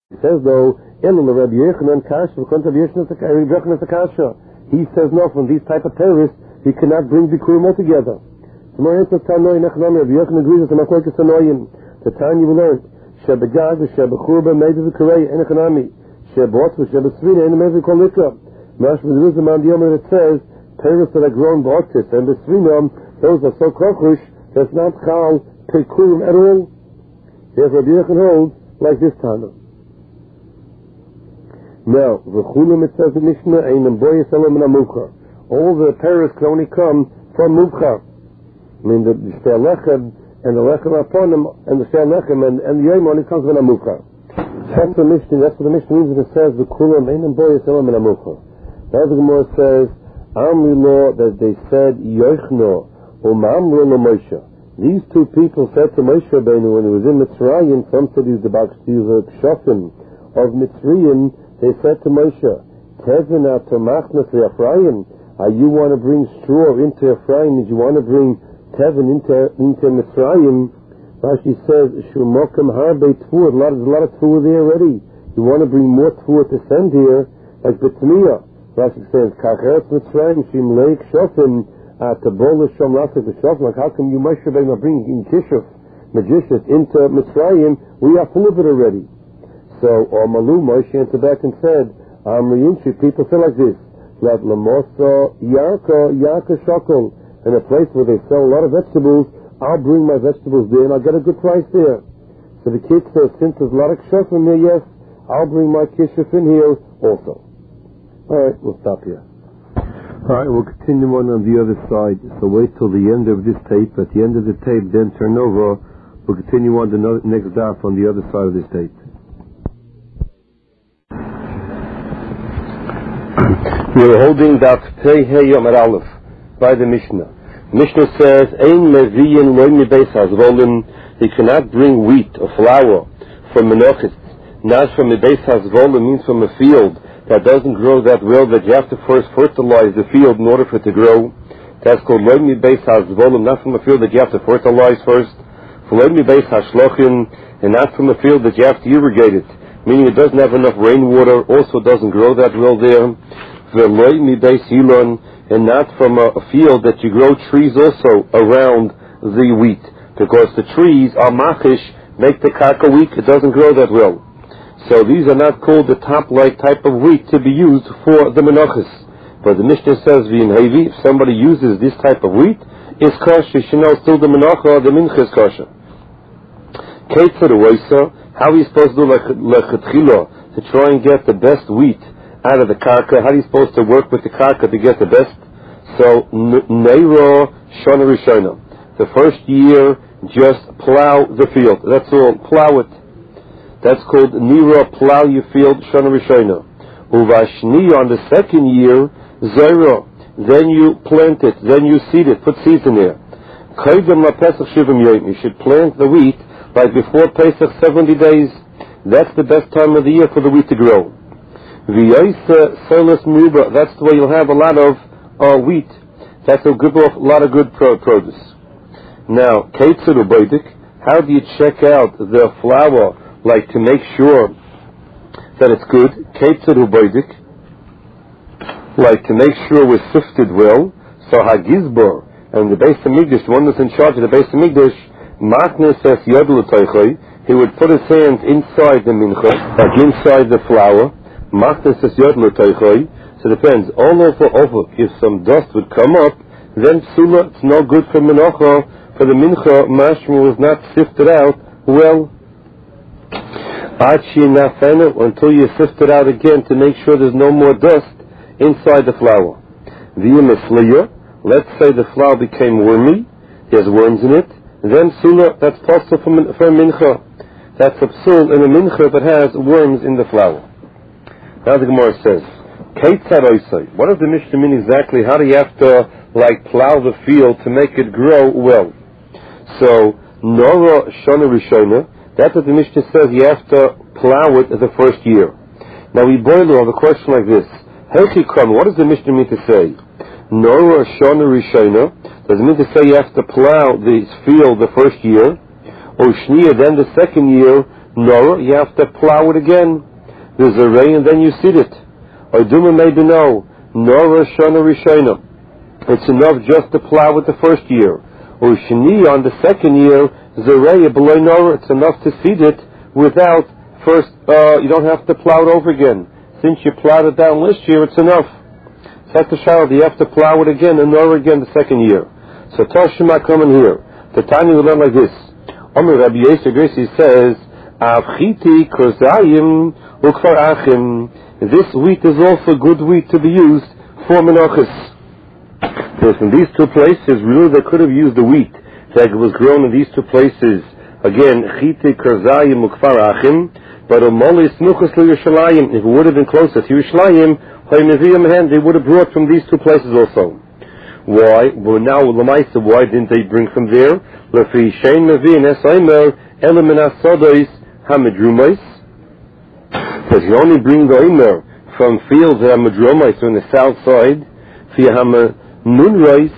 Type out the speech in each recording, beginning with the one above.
He says though, Rabbi Yochanan Kasha, he says no, from these type of terrorists, he cannot bring Bikurim all together. The time you learned, Shebegag, Shebechurba, Meza Vikarei, Enechanami, Shebot, Shebesvina, and Meza Kolika. Mash with the wisdom on the Yomer, it says, terrorists that are grown Bautis and Besvina, those are so krochush, that's not Chal Pekurim at all. Therefore, Rabbi Yochanan holds like this Tana. Now, V'chulim, it says in Mishnah, Einam Boy Yisraelim and Amukha. All the terrorists can only come from Mukha. I mean, the Shtel Lechem and the Lechem upon them, and the Shtel Lechem and the Yom only comes from Amukha. That's the Mishnah. That's what the Mishnah means when it says V'chulim, Einam Boy Yisraelim and Amukha. Now the Gemara says, Amri Lo, that they said Yochno, Umamri Lo Moshe. These two people said to Moshe Rabbeinu when he was in Mitzrayim, some said he was the Kshofim of Mitzrayim, they said to Moshe, Tevin atomachnas Ephraim, you want to bring straw into Ephraim, you want to bring Tevin into Mitzrayim. Rashi says, Shumokam harbe tfuah, there's a lot of tfuah there already. You want to bring more tfuah to send here, like B'tmiyah. Rashi says, Kacheret Mitzrayim, Shim Leik Shofim, Tabol Shom Lasik B'Shofim, like how come you Moshe Rabbeinu are bringing Kishuf, magicians, into Mitzrayim? We are full of it already. So, or Malu, Moshe answered back and said, Amriyinshi, people say like this, Let Lamosa Yarka Shokol, in a place where they sell a lot of vegetables, I'll bring my vegetables there and I'll get a good price there. So the kid says, since there's a lot of kshofim here, yes, I'll bring my kishuf in here also. Alright, we'll stop here. Alright, we'll continue on the other side. So wait till the end of this tape. At the end of the tape, then turn over. We'll continue on the next daf on the other side of this tape. We're holding that Pei Hey Yom Aleph by the Mishnah. Mishnah says, Ein Meviyin Lo Mibeis Hazvolim. He cannot bring wheat or flour from Menachis. Not from Mibeis Hazvolim means from a field that doesn't grow that well, that you have to first fertilize the field in order for it to grow. That's called Lo Mibeis Hazvolim, not from a field that you have to fertilize first. Lo Mibeis Hashlochim, and not from a field that you have to irrigate it, meaning it doesn't have enough rainwater, also doesn't grow that well there. Ve'loi mibeis hilon, and not from a field that you grow trees also around the wheat, because the trees are machish, make the karka weak, it doesn't grow that well. So these are not called the top-like type of wheat to be used for the menachos. But the Mishnah says, v'in hevi, if somebody uses this type of wheat, is kosher, you know, still the menacha, the mincha is kosher. Ketzar oisa, how are you supposed to do lechetchila, to try and get the best wheat out of the karka? How are you supposed to work with the karka to get the best? So, neiro shana rishona. The first year, just plow the field. That's all. Plow it. That's called nira, plow your field, shana rishona. Uvashni, on the second year, zera. Then you plant it. Then you seed it. Put seeds in there. Kaidem la Pesach shivim yoyim. You should plant the wheat like before Pesach 70 days. That's the best time of the year for the wheat to grow. That's the way you'll have a lot of wheat. That's a lot of good produce. Now, how do you check out the flour, like to make sure that it's good? Like to make sure we're sifted well. So Hagizbor and the Beis Hamikdash, the one that's in charge of the Beis Hamikdash, he would put his hands inside the mincha, like inside the flour. So it depends. All over, if some dust would come up, then psula, it's no good for menacha. For the mincha, mashma was not sifted out well. Until you sift it out again to make sure there's no more dust inside the flour. Let's say the flour became wormy, there's worms in it, then psula, that's possible for mincha. That's a psul in a mincha that has worms in the flour. Now the Gemara says, what does the Mishnah mean exactly? How do you have to plow the field to make it grow well? So, Nora Shana Rishona, that's what the Mishnah says, you have to plow it the first year. Now we boil it on a question like this. What does the Mishnah mean to say? Nora Shana Rishona, does it mean to say you have to plow the field the first year? Or Shniya, then the second year, Nor you have to plow it again. There's a rain and then you seed it. Oiduma maybe no. Nor Shana Rishona. It's enough just to plow it the first year. Or Shani on the second year, Zaraya below Nora, it's enough to seed it without first, you don't have to plow it over again. Since you plowed it down this year, it's enough. Second child, you have to plow it again and Nora again the second year. So Toshima coming here. The Tanya will learn like this. Omer Rabbi Yisrael Gracie says, Avchiti Kozayim Ukfar Achim. This wheat is also good wheat to be used for Menachos. Because in these two places, really they could have used the wheat that was grown in these two places. Again, Chiti Kozayim Ukfar Achim. But Omoli Snuchas Lo Yerushalayim. If it would have been closer to Yerushalayim, they would have brought from these two places also. Why? Well, now Lamaisa, why didn't they bring from there? Lefi Shein Mevin Esaimer Element Asodois Hamidrumais. Because you only bring the Omer from fields that are Hamidrumais on the south side. Fi Hamanunrais.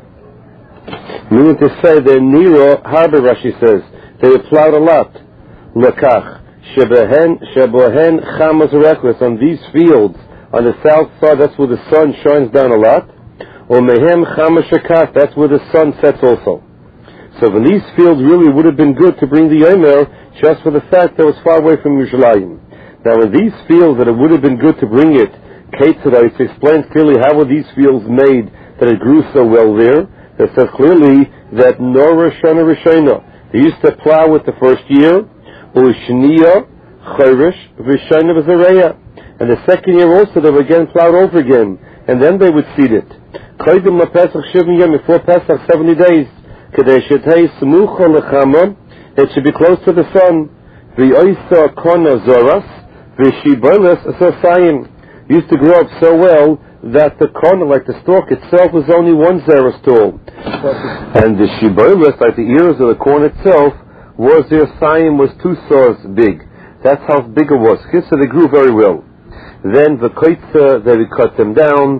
Meaning to say that Nero Harbor, Rashi says, they were plowed a lot. Lekach Shebohen Chamas Reches, on these fields on the south side, that's where the sun shines down a lot. Or Mehem Chamashakat, that's where the sun sets also. So in these fields really would have been good to bring the Yomer just for the fact that it was far away from Yerushalayim. Now in these fields that it would have been good to bring it, Ketzadai explains clearly how were these fields made that it grew so well there. It says clearly that Nora Shana Rishona, they used to plow it the first year, or Shaniya, Chayrish, Vishana V'Zareya. And the second year also they would again plowed over again, and then they would seed it. Koidim LaPesach Shivim Yom, before Pesach 70 days. Kedei Shetei Smucha Lechama, it should be close to the sun. V'Oisa Kona Zoras, V'Shibolas Asasayim. Used to grow up so well that the corner, like the stalk itself, was only one zeros tall. And the Shibolas, like the ears of the corn itself, was their sayim was 2 saws big. That's how big it was. So they grew very well. Then the koitza, they would cut them down.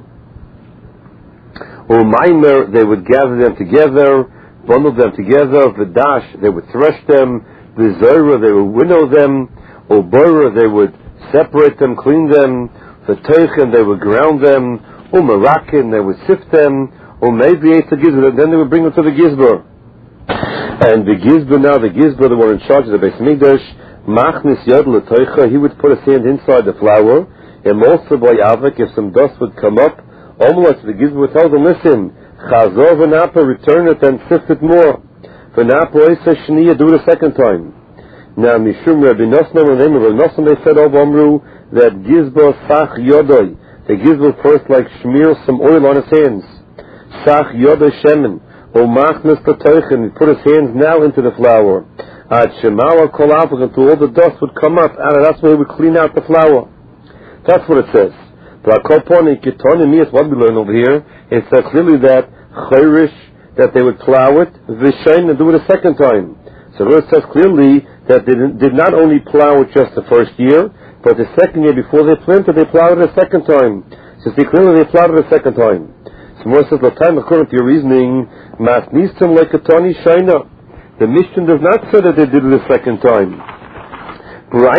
Or maimer, they would gather them together, bundle them together. The dash, they would thresh them. The zora, they would winnow them. Or bora, they would separate them, clean them. The teichen, they would ground them. Or marakin, they would sift them. Or maybe it's a gizber, then they would bring them to the gizber. And the gizber, now the gizber, the one in charge of the Beis Mikdash, machnis yad l'teicha, he would put his hand inside the flour. And also by avik, if some dust would come up, almost the gizber would tell them, listen, chazor v'napa, return it and sift it more. V'napa oisa shniya, do it a second time. Now, Mishum Rabbi Nosson, and then Rabbi Nosson, they said, Amru, that gizber sach yodoi, the gizber first like smear some oil on his hands. Sach yodoi shemen, o machnes t'toichen, he put his hands now into the flour. Ad shemawa kol avik, until all the dust would come up, and that's where he would clean out the flour. That's what it says. But Akoponi Kitoni, it's what we learn over here. It says clearly that Chayrish, that they would plow it, Vishain, and do it a second time. So it says clearly that they did not only plow it just the first year, but the second year before they planted, they plowed it a second time. So see, clearly they plowed it a second time. So more says, the time according to your reasoning, Matnistim like Katoni Shaina. The Mishnah does not say that they did it a second time.